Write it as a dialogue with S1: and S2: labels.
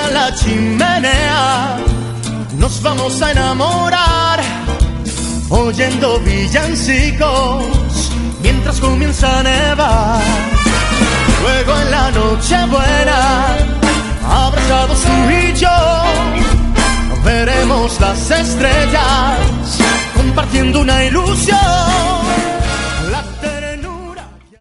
S1: la chimenea nos vamos a enamorar, oyendo villancicos mientras comienza a nevar. Luego en la noche buena, abrazados tú y yo, veremos las estrellas compartiendo una ilusión.